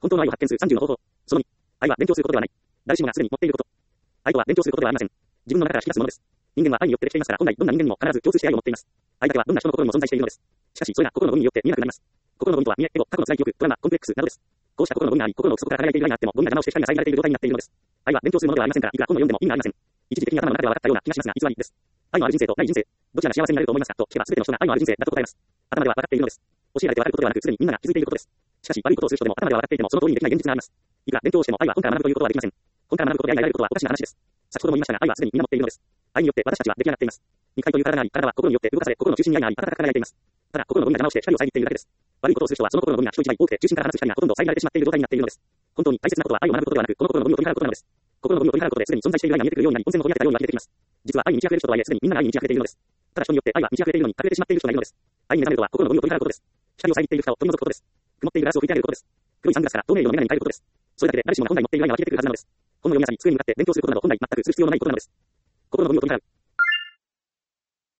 本当の愛を発見する30の方法。その2、愛は勉強することではない。誰しもがすでに持っていること。愛とは勉強することではありません。自分の中から引き出すものです。人間は愛によってできていますから、本来どんな人間にも必ず共通して愛を持っています。愛だけはどんな人の心にも存在しているのです。しかし、それが心のゴミによって見えなくなります。心のゴミとは見え、エゴ、過去の辛い記憶、トラウマ、コンプレックスなどです。こうした心のゴミがあり、心の奥底から輝いている愛があっても、ゴミが邪魔をして光が遮られている状態になっているのです。愛は勉強するものではありませんから、いくら本を読んでも意味がありません。一時的に頭の中では分かったような気がしますが、偽りです。愛のある人生とない人生、どちらが幸せになれると思いますかと聞けば、全ての人が愛のある人生だと答えます。頭では分かっているのです。教えられて分かることではなく、すでにみんなが気づいていることです。しかし、悪いことをする人でも頭では分かっていても、その通りにできない現実があります。いくら勉強をしても愛は本から学ぶということはできません。本から学ぶことで愛が得られることはおかしな話です。先ほども言いましたが、愛はすでにみんな持っているのです。愛によって私たちは出来上がっています。肉体という体があり、体は心によって動かされ、心の中心に愛があり、温かく輝いています。ただ、心のゴミが邪魔をして光を遮っているだけです。悪いことをする人は、その心のゴミが人一倍多くて、中心から放つ光がほとんど遮られてしまっている状態になっているのです。本当に大切なことは愛を学ぶことではなく、この心のゴミを取り払うことなのです。心のゴミを取り払うことで、すでに存在している愛が見えてくるようになり、温泉のゴミが出たように湧き出てきます。実は愛に満ち溢れる人とはいえ、すでにみんなが愛に満ち溢れているのです。ただ人によって愛は満ち溢れているのに隠れてしまっている人がいるのです。愛に目覚めるとは、心のゴミを取り払うことです。光を遮っている蓋を取り除くことです。曇っているガラスを拭いてあげることです。黒いサングラスから透明色の眼鏡に変えることです。それだけで誰しもが本来持っている愛が湧き出てくるはずなのです。本の読みなさり、机に向かって勉強することなど本来全くする必要のないことなのです。心のゴミを取り払う。